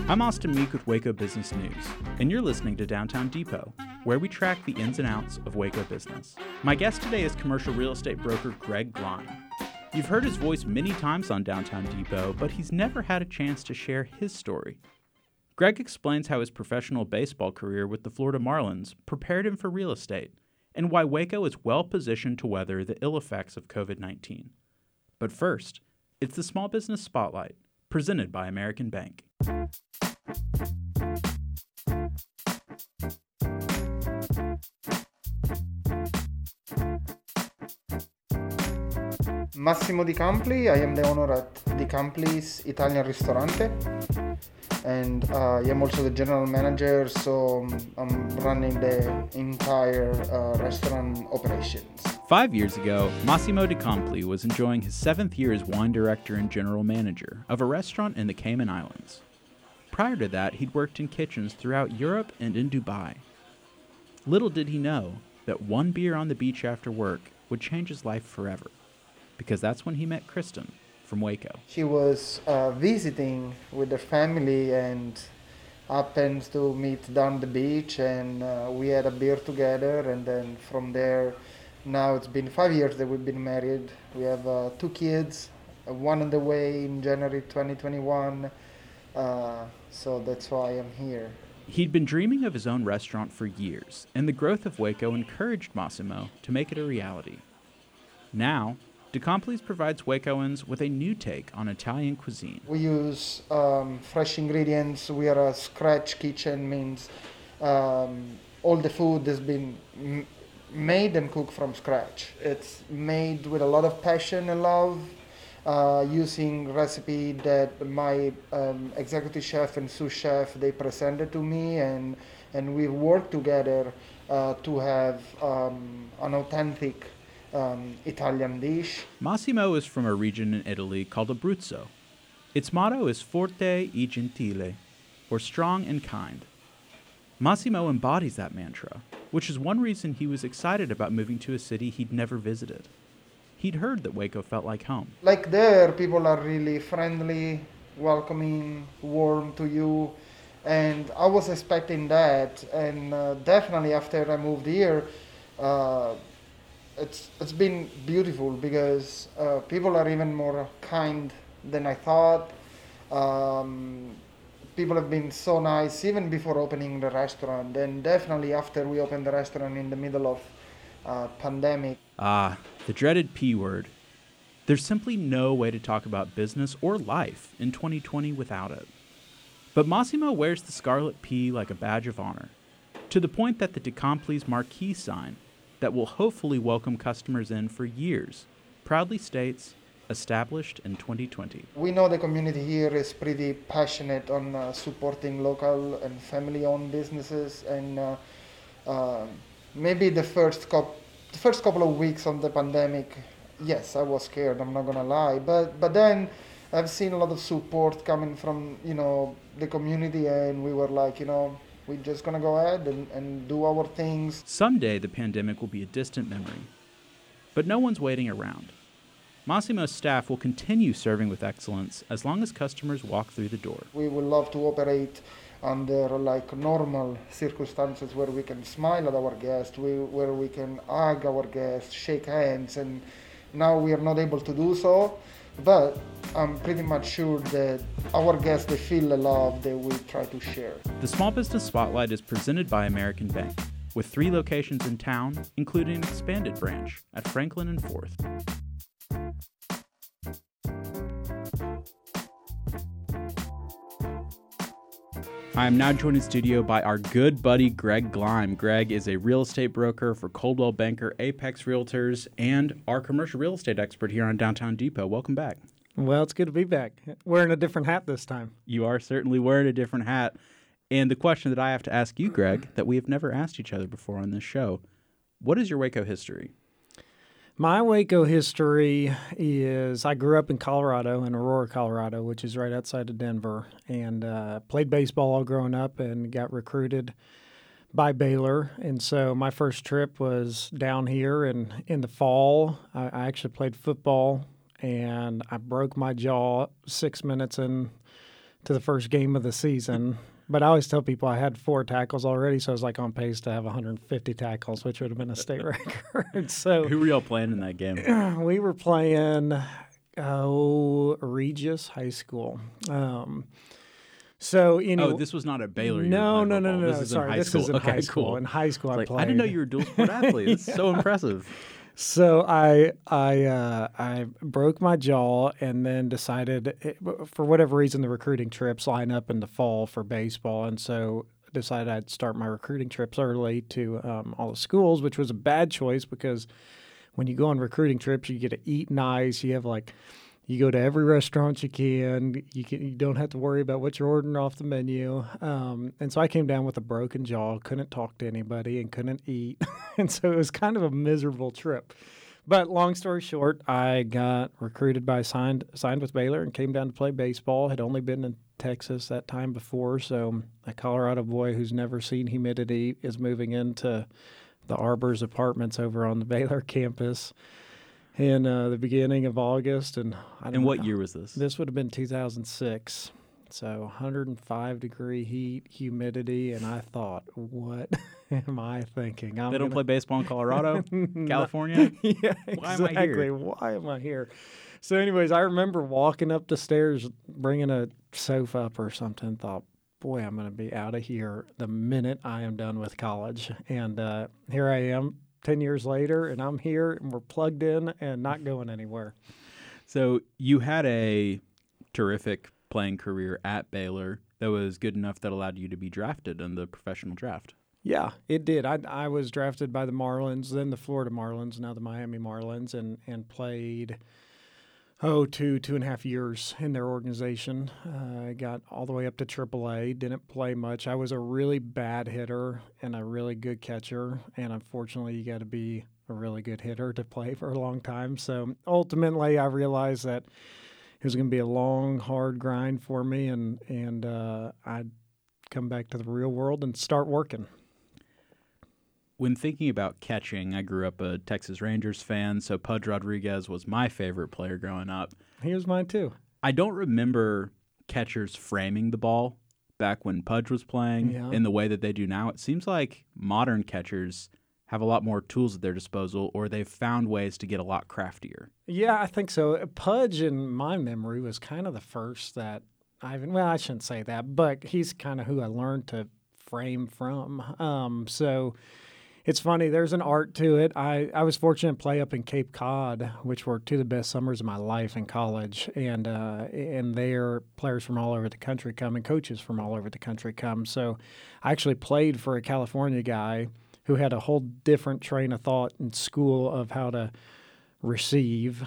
I'm Austin Meek with Waco Business News, and you're listening to Downtown Depot, where we track the ins and outs of Waco business. My guest today is commercial real estate broker Greg Glime. You've heard his voice many times on Downtown Depot, but he's never had a chance to share his story. Greg explains how his professional baseball career with the Florida Marlins prepared him for real estate, and why Waco is well positioned to weather the ill effects of COVID-19. But first, it's the Small Business Spotlight, presented by American Bank. Massimo Di Campli, I am the owner at Di Campli's Italian Ristorante, and I am also the general manager, so I'm running the entire restaurant operations. 5 years ago, Massimo Di Campli was enjoying his 7th year as wine director and general manager of a restaurant in the Cayman Islands. Prior to that, he'd worked in kitchens throughout Europe and in Dubai. Little did he know that one beer on the beach after work would change his life forever, because that's when he met Kristen from Waco. She was visiting with her family and happened to meet down the beach, and we had a beer together, and then from there, now it's been 5 years that we've been married. We have 2 kids, one on the way in January 2021, so that's why I'm here. He'd been dreaming of his own restaurant for years, and the growth of Waco encouraged Massimo to make it a reality. Now, Di Campli's provides Wacoans with a new take on Italian cuisine. We use fresh ingredients. We are a scratch kitchen, means all the food has been made and cooked from scratch. It's made with a lot of passion and love, using recipe that my executive chef and sous chef, they presented to me, and we worked together to have an authentic Italian dish. Massimo is from a region in Italy called Abruzzo. Its motto is Forte e Gentile, or strong and kind. Massimo embodies that mantra, which is one reason he was excited about moving to a city he'd never visited. He'd heard that Waco felt like home. Like there, people are really friendly, welcoming, warm to you, and I was expecting that, and definitely after I moved here, it's been beautiful because people are even more kind than I thought. People have been so nice even before opening the restaurant, and definitely after we opened the restaurant in the middle of pandemic. The dreaded P word. There's simply no way to talk about business or life in 2020 without it. But Massimo wears the scarlet P like a badge of honor, to the point that the Di Campli's marquee sign that will hopefully welcome customers in for years proudly states, established in 2020. We know the community here is pretty passionate on supporting local and family-owned businesses, and maybe the first couple of weeks of the pandemic, yes, I was scared, I'm not gonna lie, but then I've seen a lot of support coming from, the community, and we were like, we're just gonna go ahead and do our things. Someday the pandemic will be a distant memory, but no one's waiting around. Massimo's staff will continue serving with excellence as long as customers walk through the door. We would love to operate under normal circumstances where we can smile at our guests, where we can hug our guests, shake hands, and now we are not able to do so, but I'm pretty much sure that our guests, they feel the love that we try to share. The Small Business Spotlight is presented by American Bank, with 3 locations in town, including an expanded branch at Franklin and 4th. I am now joined in studio by our good buddy Greg Glime. Greg is a real estate broker for Coldwell Banker, Apex Realtors, and our commercial real estate expert here on Downtown Depot. Welcome back. Well, it's good to be back. Wearing a different hat this time. You are certainly wearing a different hat. And the question that I have to ask you, Greg, that we have never asked each other before on this show, what is your Waco history? My Waco history is I grew up in Colorado, in Aurora, Colorado, which is right outside of Denver, and played baseball all growing up and got recruited by Baylor. And so my first trip was down here, and in the fall, I actually played football, and I broke my jaw 6 minutes in to the first game of the season. But I always tell people I had 4 tackles already, so I was like on pace to have 150 tackles, which would have been a state record. So Who were y'all playing in that game? we were playing Regis High School. This was not a Baylor. No. This is Sorry, in high this school. is in Okay, high school. cool. In high school, I played. I didn't know you were a dual sport athlete. That's so impressive. So I broke my jaw and then decided, for whatever reason, the recruiting trips line up in the fall for baseball, and so decided I'd start my recruiting trips early to all the schools, which was a bad choice because when you go on recruiting trips, you get to eat nice. You have you go to every restaurant you can. You don't have to worry about what you're ordering off the menu. And so I came down with a broken jaw, couldn't talk to anybody, and couldn't eat. And so it was kind of a miserable trip. But long story short, I got recruited signed with Baylor and came down to play baseball. Had only been in Texas that time before, so a Colorado boy who's never seen humidity is moving into the Arbor's apartments over on the Baylor campus in the beginning of August. And what year was this? This would have been 2006. So 105-degree heat, humidity, and I thought, what am I thinking? They don't play baseball in Colorado, California? Yeah, Why exactly. am I here? Why am I here? So anyways, I remember walking up the stairs, bringing a sofa up or something, thought, boy, I'm going to be out of here the minute I am done with college. And here I am 10 years later, and I'm here, and we're plugged in and not going anywhere. So you had a terrific playing career at Baylor that was good enough that allowed you to be drafted in the professional draft. Yeah, it did. I was drafted by the Marlins, then the Florida Marlins, now the Miami Marlins, and played, 2.5 years in their organization. I got all the way up to AAA, didn't play much. I was a really bad hitter and a really good catcher, and unfortunately you got to be a really good hitter to play for a long time. So ultimately I realized that it was going to be a long, hard grind for me, and I'd come back to the real world and start working. When thinking about catching, I grew up a Texas Rangers fan, so Pudge Rodriguez was my favorite player growing up. He was mine too. I don't remember catchers framing the ball back when Pudge was playing in the way that they do now. It seems like modern catchers have a lot more tools at their disposal, or they've found ways to get a lot craftier. Yeah, I think so. Pudge, in my memory, was kind of the first that I shouldn't say that, but he's kind of who I learned to frame from. So it's funny, there's an art to it. I was fortunate to play up in Cape Cod, which were 2 of the best summers of my life in college, and there players from all over the country come and coaches from all over the country come. So I actually played for a California guy who had a whole different train of thought in school of how to receive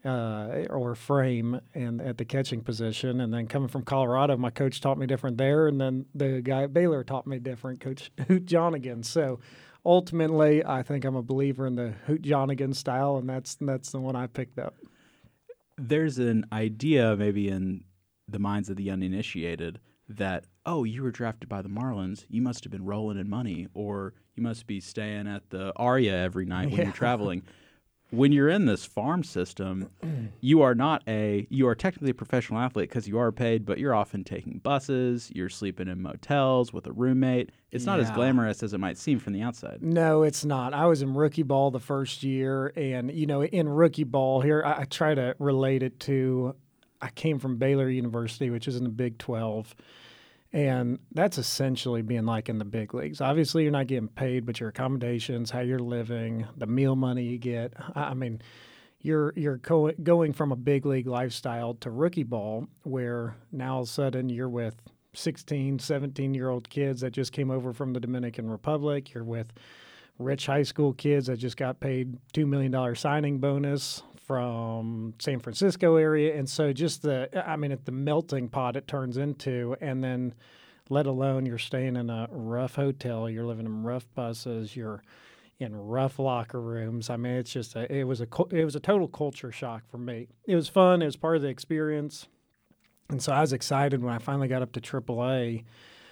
or frame and at the catching position. And then coming from Colorado, my coach taught me different there, and then the guy at Baylor taught me different, Coach Hoot Johnigan. So ultimately, I think I'm a believer in the Hoot Johnigan style, and that's the one I picked up. There's an idea maybe in the minds of the uninitiated that, oh, you were drafted by the Marlins, you must have been rolling in money, or you must be staying at the Aria every night when you're traveling. When you're in this farm system, you are technically a professional athlete because you are paid, but you're often taking buses, you're sleeping in motels with a roommate. It's not as glamorous as it might seem from the outside. No, it's not. I was in rookie ball the first year, and, in rookie ball here, I try to relate it to, I came from Baylor University, which is in the Big 12. And that's essentially being like in the big leagues. Obviously, you're not getting paid, but your accommodations, how you're living, the meal money you get. I mean, you're going from a big league lifestyle to rookie ball, where now all of a sudden you're with 16, 17-year-old kids that just came over from the Dominican Republic. You're with rich high school kids that just got paid $2 million signing bonus from San Francisco area. And so just at the melting pot it turns into, and then let alone you're staying in a rough hotel, you're living in rough buses, you're in rough locker rooms. I mean, it's just it was a total culture shock for me. It was fun. It was part of the experience. And so I was excited when I finally got up to AAA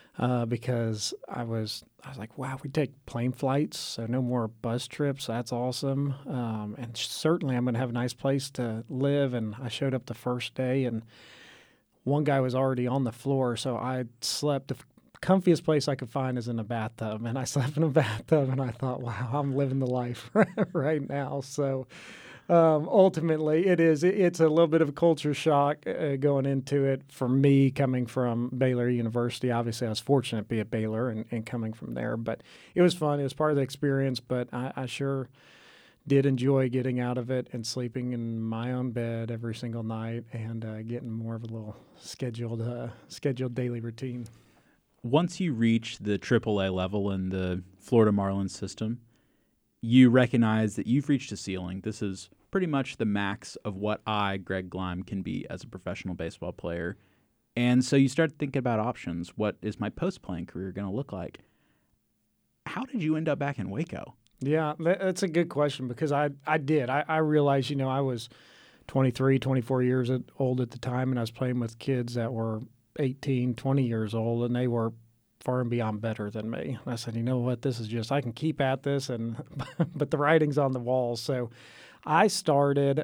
because I was like, wow, we take plane flights, so no more bus trips. That's awesome. And certainly I'm going to have a nice place to live. And I showed up the first day, and one guy was already on the floor, so I slept. The comfiest place I could find is in a bathtub, and I slept in a bathtub, and I thought, wow, I'm living the life right now. So ultimately, it's a little bit of a culture shock going into it for me, coming from Baylor University. Obviously, I was fortunate to be at Baylor and coming from there, but it was fun. It was part of the experience, but I sure did enjoy getting out of it and sleeping in my own bed every single night and getting more of a little scheduled daily routine. Once you reach the AAA level in the Florida Marlins system, you recognize that you've reached a ceiling. This is pretty much the max of what I, Greg Glime, can be as a professional baseball player. And so you start thinking about options. What is my post-playing career going to look like? How did you end up back in Waco? Yeah, that's a good question because I did. I realized, I was 23, 24 years old at the time, and I was playing with kids that were 18, 20 years old, and they were far and beyond better than me. And I said, you know what, this is just, I can keep at this, but the writing's on the wall. So I started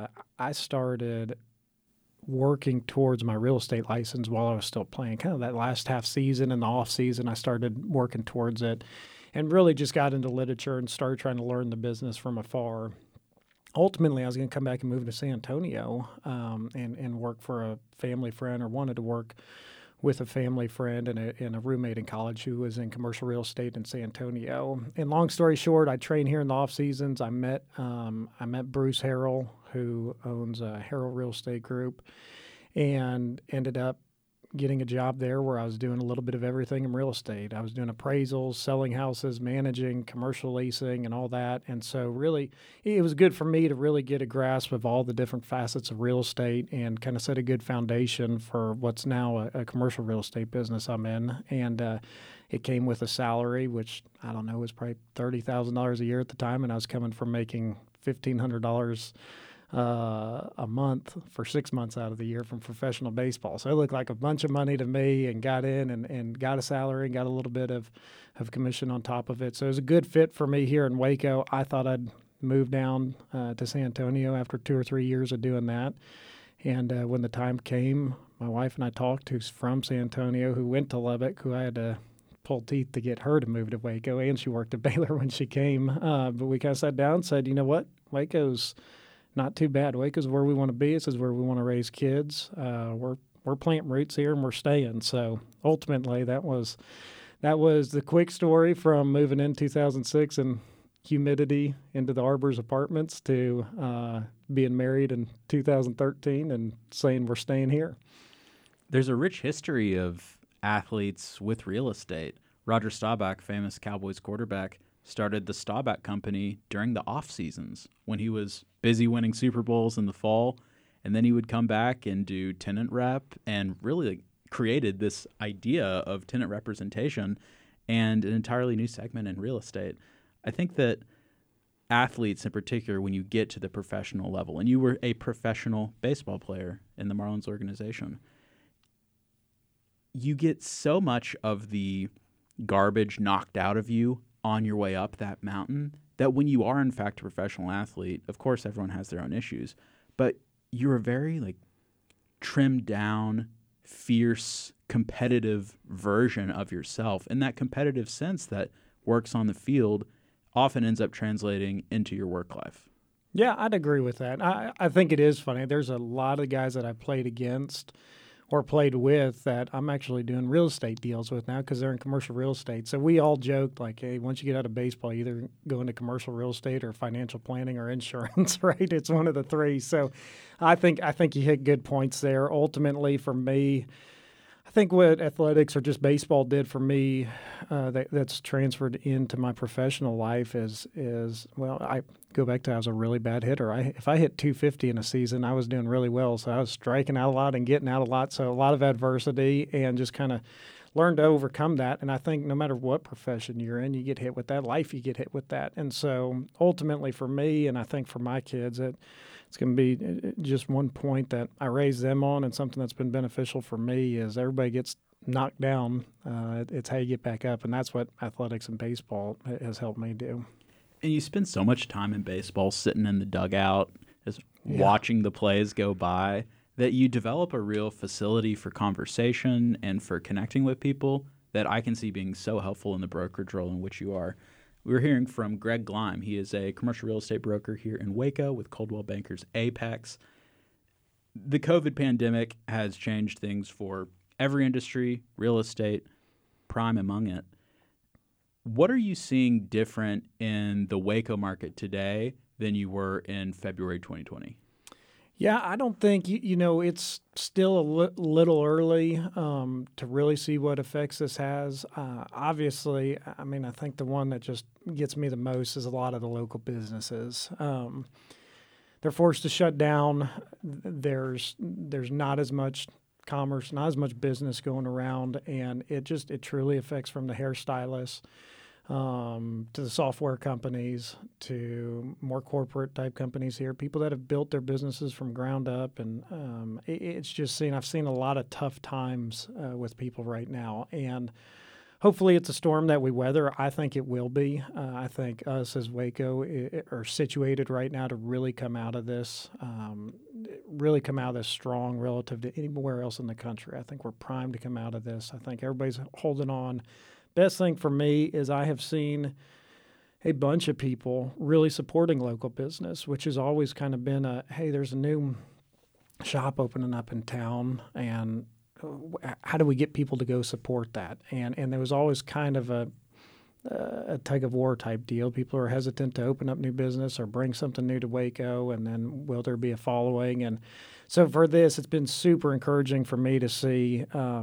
working towards my real estate license while I was still playing. Kind of that last half season and the off season, I started working towards it. And really just got into literature and started trying to learn the business from afar. Ultimately, I was going to come back and move to San Antonio and work for a family friend, or wanted to work with a family friend and a roommate in college who was in commercial real estate in San Antonio. And long story short, I trained here in the off seasons. I met Bruce Harrell, who owns a Harrell Real Estate Group, and ended up getting a job there where I was doing a little bit of everything in real estate. I was doing appraisals, selling houses, managing commercial leasing, and all that. And so really, it was good for me to really get a grasp of all the different facets of real estate and kind of set a good foundation for what's now a commercial real estate business I'm in. And it came with a salary, which I don't know, was probably $30,000 a year at the time, and I was coming from making $1,500 a month for 6 months out of the year from professional baseball. So it looked like a bunch of money to me, and got in and got a salary and got a little bit of commission on top of it. So it was a good fit for me here in Waco. I thought I'd move down to San Antonio after 2 or 3 years of doing that. And when the time came, my wife and I talked, who's from San Antonio, who went to Lubbock, who I had to pull teeth to get her to move to Waco, and she worked at Baylor when she came. But we kind of sat down and said, you know what, Waco's not too bad. Waco's where we want to be. This is where we want to raise kids. We're planting roots here, and we're staying. So ultimately, that was the quick story from moving in 2006 and humidity into the Arbors Apartments to being married in 2013 and saying we're staying here. There's a rich history of athletes with real estate. Roger Staubach, famous Cowboys quarterback, started the Staubach Company during the off seasons when he was busy winning Super Bowls in the fall, and then he would come back and do tenant rep, and really created this idea of tenant representation and an entirely new segment in real estate. I think that athletes in particular, when you get to the professional level, and you were a professional baseball player in the Marlins organization, you get so much of the garbage knocked out of you on your way up that mountain that when you are in fact a professional athlete, of course everyone has their own issues, but you're a very trimmed down, fierce, competitive version of yourself. And that competitive sense that works on the field often ends up translating into your work life. Yeah, I'd agree with that. I think it is funny. There's a lot of guys that I played against or played with that I'm actually doing real estate deals with now because they're in commercial real estate. So we all joked hey, once you get out of baseball, you either go into commercial real estate or financial planning or insurance, right? It's one of the three. So I think you hit good points there. Ultimately, for me, I think what athletics or just baseball did for me that's transferred into my professional life is I go back to I was a really bad hitter. If I hit 250 in a season, I was doing really well. So I was striking out a lot and getting out a lot. So a lot of adversity and just kind of learned to overcome that. And I think no matter what profession you're in, you get hit with that. Life, you get hit with that. And so ultimately for me, and I think for my kids, it's going to be just one point that I raise them on, and something that's been beneficial for me is everybody gets knocked down. It's how you get back up, and that's what athletics and baseball has helped me do. And you spend so much time in baseball sitting in the dugout, just watching the plays go by, that you develop a real facility for conversation and for connecting with people that I can see being so helpful in the brokerage role in which you are. We're hearing from Greg Glime. He is a commercial real estate broker here in Waco with Coldwell Bankers Apex. The COVID pandemic has changed things for every industry, real estate, prime among it. What are you seeing different in the Waco market today than you were in February 2020? Yeah, I don't think, it's still a little early to really see what effects this has. Obviously, I mean, I think the one that just gets me the most is a lot of the local businesses. They're forced to shut down. There's not as much commerce, not as much business going around, and it truly affects from the hairstylists to the software companies, to more corporate type companies here, people that have built their businesses from ground up. And I've seen a lot of tough times with people right now. And hopefully it's a storm that we weather. I think it will be. I think us as Waco are situated right now to really come out of this strong relative to anywhere else in the country. I think we're primed to come out of this. I think everybody's holding on. Best thing for me is I have seen a bunch of people really supporting local business, which has always kind of been hey, there's a new shop opening up in town, and how do we get people to go support that? And there was always kind of a tug of war type deal. People are hesitant to open up new business or bring something new to Waco, and then will there be a following? And so for this, it's been super encouraging for me to see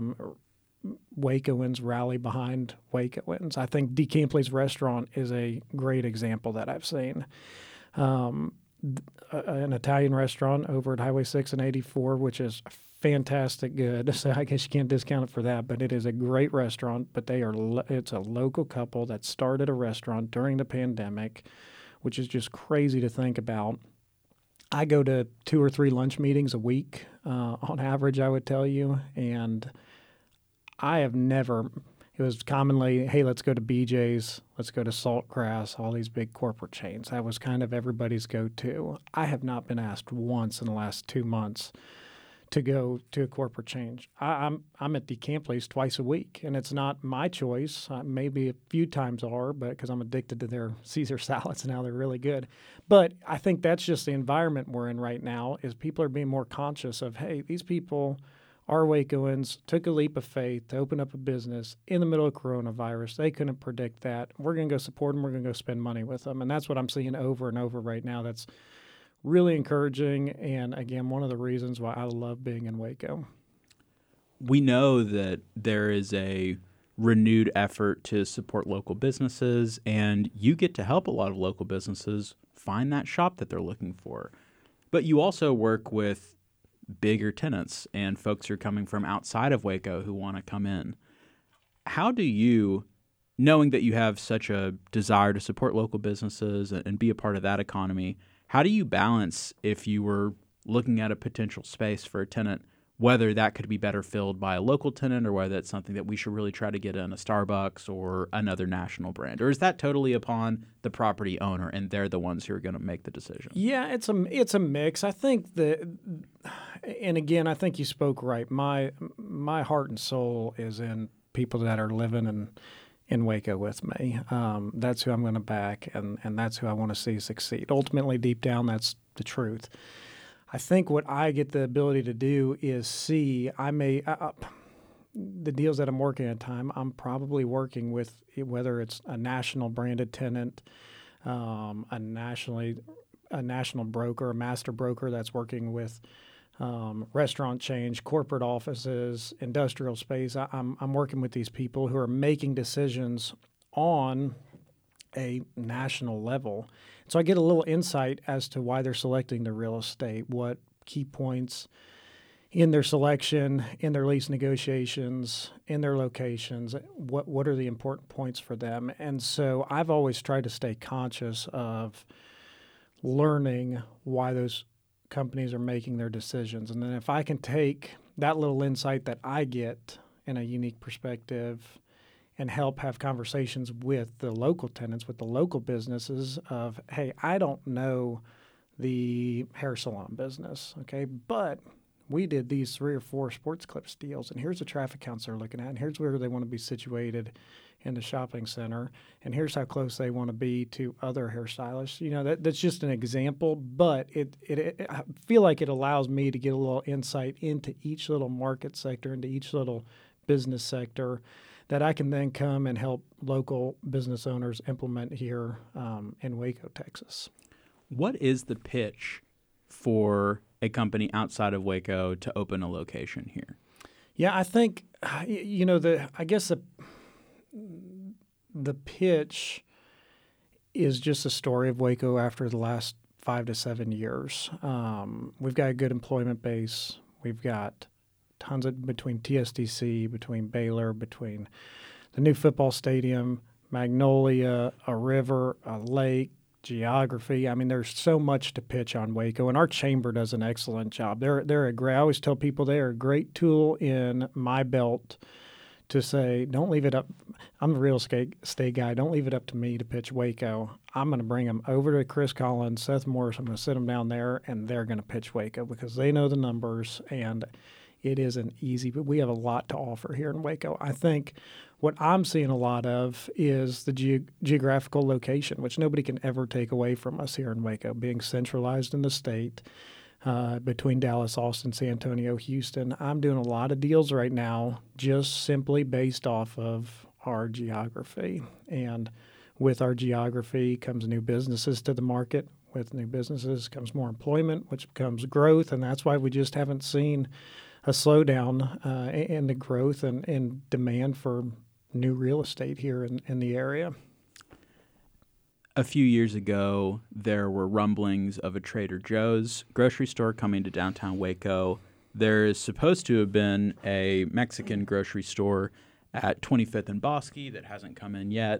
Wacoans rally behind Wacoans. I think DeCampley's restaurant is a great example that I've seen. An Italian restaurant over at Highway 6 and 84, which is fantastic good. So I guess you can't discount it for that, but it is a great restaurant. But it's a local couple that started a restaurant during the pandemic, which is just crazy to think about. I go to 2 or 3 lunch meetings a week on average, I would tell you, and I have never, it was commonly, hey, let's go to BJ's, let's go to Saltgrass, all these big corporate chains. That was kind of everybody's go-to. I have not been asked once in the last 2 months to go to a corporate chain. I'm at DeCampley's twice a week, and it's not my choice. Maybe a few times are, but because I'm addicted to their Caesar salads now, they're really good. But I think that's just the environment we're in right now, is people are being more conscious of, hey, these people are Wacoans, took a leap of faith to open up a business in the middle of coronavirus. They couldn't predict that. We're going to go support them. We're going to go spend money with them. And that's what I'm seeing over and over right now. That's really encouraging. And again, one of the reasons why I love being in Waco. We know that there is a renewed effort to support local businesses, and you get to help a lot of local businesses find that shop that they're looking for. But you also work with bigger tenants and folks who are coming from outside of Waco who want to come in. How do you, knowing that you have such a desire to support local businesses and be a part of that economy, how do you balance, if you were looking at a potential space for a tenant, whether that could be better filled by a local tenant or whether it's something that we should really try to get in a Starbucks or another national brand? Or is that totally upon the property owner and they're the ones who are going to make the decision? Yeah, it's a mix. I think and again, I think you spoke right. My heart and soul is in people that are living in Waco with me. That's who I'm going to back, and that's who I want to see succeed. Ultimately, deep down, that's the truth. I think what I get the ability to do is see, the deals that I'm working at time, I'm probably working with, whether it's a national branded tenant, a national broker, a master broker that's working with restaurant chains, corporate offices, industrial space. I'm working with these people who are making decisions on a national level. So I get a little insight as to why they're selecting the real estate, what key points in their selection, in their lease negotiations, in their locations, what are the important points for them. And so I've always tried to stay conscious of learning why those companies are making their decisions. And then if I can take that little insight that I get in a unique perspective and help have conversations with the local tenants, with the local businesses of, hey, I don't know the hair salon business, okay, but we did these 3 or 4 Sports Clips deals, and here's the traffic counts they're looking at, and here's where they want to be situated in the shopping center, and here's how close they want to be to other hairstylists. You know, that's just an example, but I feel like it allows me to get a little insight into each little market sector, into each little business sector, that I can then come and help local business owners implement here in Waco, Texas. What is the pitch for a company outside of Waco to open a location here? Yeah, I think, I guess the pitch is just a story of Waco after the last 5 to 7 years. We've got a good employment base. We've got tons of, between TSDC, between Baylor, between the new football stadium, Magnolia, a river, a lake, geography. I mean, there's so much to pitch on Waco, and our chamber does an excellent job. They're a great. I always tell people they are a great tool in my belt to say, don't leave it up. I'm a real estate guy. Don't leave it up to me to pitch Waco. I'm going to bring them over to Chris Collins, Seth Morris. I'm going to sit them down there, and they're going to pitch Waco because they know the numbers, and it isn't easy. But we have a lot to offer here in Waco. I think what I'm seeing a lot of is the geographical location, which nobody can ever take away from us here in Waco, being centralized in the state. Between Dallas, Austin, San Antonio, Houston. I'm doing a lot of deals right now just simply based off of our geography. And with our geography comes new businesses to the market. With new businesses comes more employment, which becomes growth. And that's why we just haven't seen a slowdown in the growth and demand for new real estate here in the area. A few years ago, there were rumblings of a Trader Joe's grocery store coming to downtown Waco. There is supposed to have been a Mexican grocery store at 25th and Bosque that hasn't come in yet.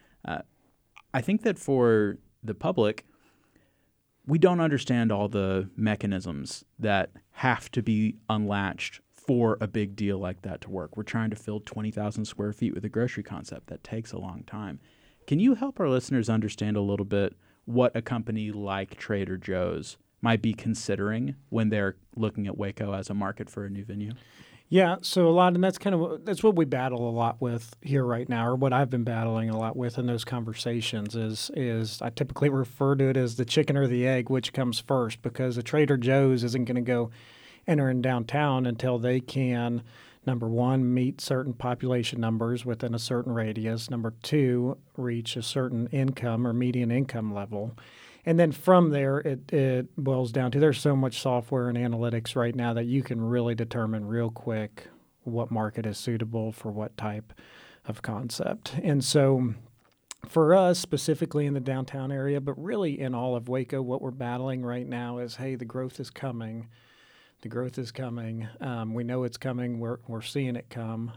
I think that for the public, we don't understand all the mechanisms that have to be unlatched for a big deal like that to work. We're trying to fill 20,000 square feet with a grocery concept. That takes a long time. Can you help our listeners understand a little bit what a company like Trader Joe's might be considering when they're looking at Waco as a market for a new venue? Yeah, so and that's what we battle a lot with here right now, or what I've been battling a lot with in those conversations is I typically refer to it as the chicken or the egg, which comes first, because a Trader Joe's isn't going to go enter in downtown until they can, number one, meet certain population numbers within a certain radius. Number two, reach a certain income or median income level. And then from there, it boils down to there's so much software and analytics right now that you can really determine real quick what market is suitable for what type of concept. And so for us, specifically in the downtown area, but really in all of Waco, what we're battling right now is, hey, the growth is coming. The growth is coming. We know it's coming. We're seeing it come.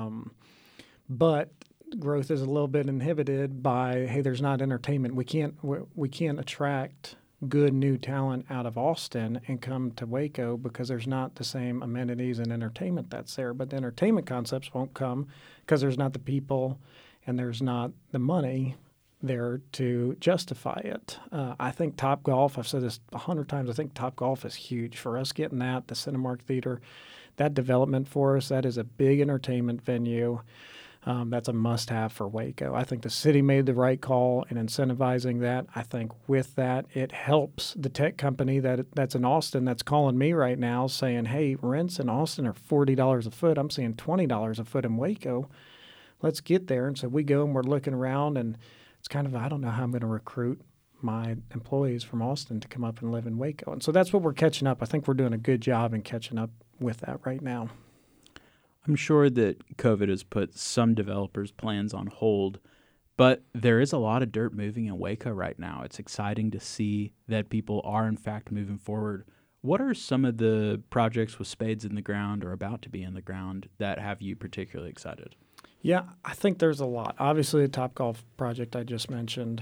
But growth is a little bit inhibited by, hey, there's not entertainment. We can't attract good new talent out of Austin and come to Waco because there's not the same amenities and entertainment that's there. But the entertainment concepts won't come because there's not the people and there's not the money there to justify it. I think Topgolf, I've said this 100 times, I think Topgolf is huge. For us getting that, the Cinemark Theater, that development for us, that is a big entertainment venue. That's a must-have for Waco. I think the city made the right call in incentivizing that. I think with that, it helps the tech company that's in Austin that's calling me right now saying, hey, rents in Austin are $40 a foot. I'm seeing $20 a foot in Waco. Let's get there. And so we go and we're looking around, and it's kind of, I don't know how I'm going to recruit my employees from Austin to come up and live in Waco. And so that's what we're catching up. I think we're doing a good job in catching up with that right now. I'm sure that COVID has put some developers' plans on hold, but there is a lot of dirt moving in Waco right now. It's exciting to see that people are, in fact, moving forward. What are some of the projects with spades in the ground or about to be in the ground that have you particularly excited? Yeah, I think there's a lot. Obviously, the Topgolf project I just mentioned.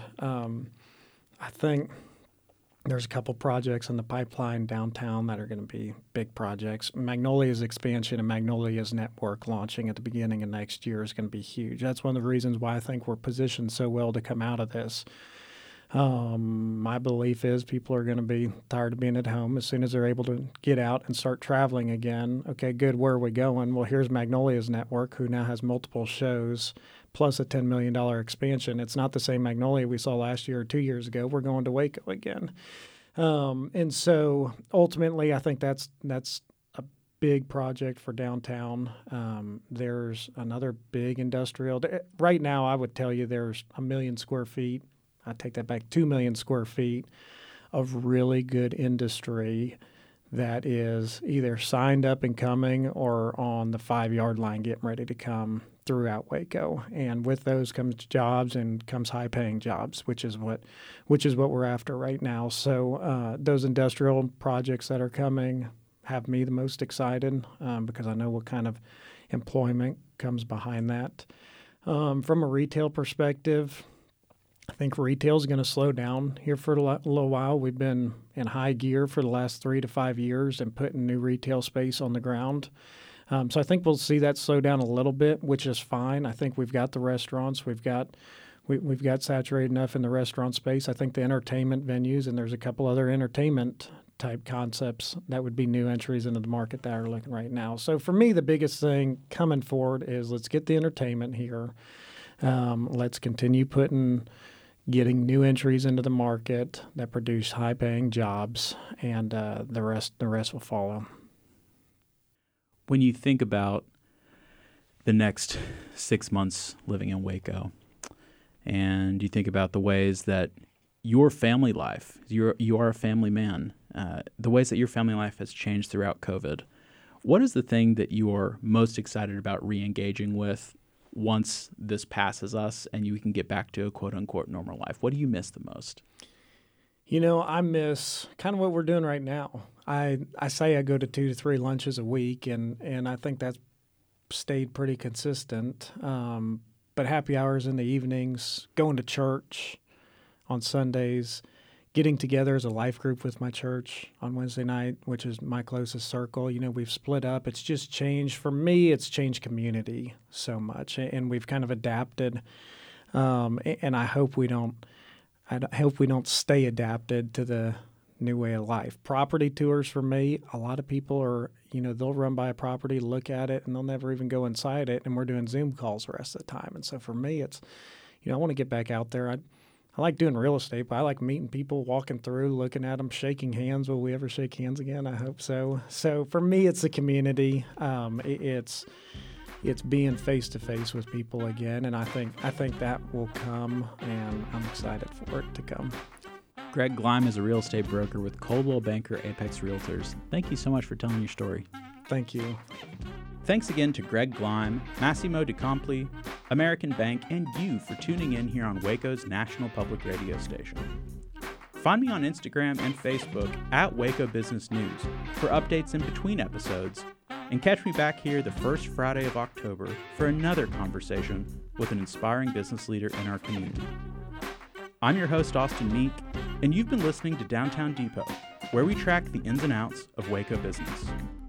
I think there's a couple projects in the pipeline downtown that are going to be big projects. Magnolia's expansion and Magnolia's network launching at the beginning of next year is going to be huge. That's one of the reasons why I think we're positioned so well to come out of this. My belief is people are going to be tired of being at home as soon as they're able to get out and start traveling again. Okay, good. Where are we going? Well, here's Magnolia's network, who now has multiple shows plus a $10 million expansion. It's not the same Magnolia we saw last year or 2 years ago. We're going to Waco again. And so ultimately, I think that's a big project for downtown. There's another big industrial. Right now, I would tell you there's 1 million square feet. I take that back, 2 million square feet of really good industry that is either signed up and coming or on the 5-yard line getting ready to come throughout Waco. And with those comes jobs and comes high-paying jobs, which is what we're after right now. So those industrial projects that are coming have me the most excited because I know what kind of employment comes behind that. From a retail perspective, I think retail is going to slow down here for a little while. We've been in high gear for the last 3 to 5 years and putting new retail space on the ground. So I think we'll see that slow down a little bit, which is fine. I think we've got the restaurants. We've got saturated enough in the restaurant space. I think the entertainment venues, and there's a couple other entertainment type concepts that would be new entries into the market that are looking right now. So for me, the biggest thing coming forward is let's get the entertainment here. Let's continue getting new entries into the market that produce high-paying jobs, and the rest will follow. When you think about the next 6 months living in Waco, and you think about the ways that your family life, you are a family man, the ways that your family life has changed throughout COVID, what is the thing that you are most excited about re-engaging with once this passes us and you can get back to a quote-unquote normal life? What do you miss the most? I miss kind of what we're doing right now. I say I go to 2 to 3 lunches a week, and I think that's stayed pretty consistent. But happy hours in the evenings, going to church on Sundays, getting together as a life group with my church on Wednesday night, which is my closest circle. We've split up. It's just changed. For me, it's changed community so much, and we've kind of adapted. And I hope we don't stay adapted to the new way of life. Property tours for me, a lot of people are, they'll run by a property, look at it, and they'll never even go inside it, and we're doing Zoom calls the rest of the time. And so for me, it's, I want to get back out there. I like doing real estate, but I like meeting people, walking through, looking at them, shaking hands. Will we ever shake hands again? I hope so. So for me, it's the community. It's being face to face with people again, and I think that will come, and I'm excited for it to come. Greg Gleim is a real estate broker with Coldwell Banker Apex Realtors. Thank you so much for telling your story. Thank you. Thanks again to Greg Gleim, Massimo DeCompli, American Bank, and you for tuning in here on Waco's national public radio station. Find me on Instagram and Facebook at Waco Business News for updates in between episodes, and catch me back here the first Friday of October for another conversation with an inspiring business leader in our community. I'm your host, Austin Meek, and you've been listening to Downtown Depot, where we track the ins and outs of Waco business.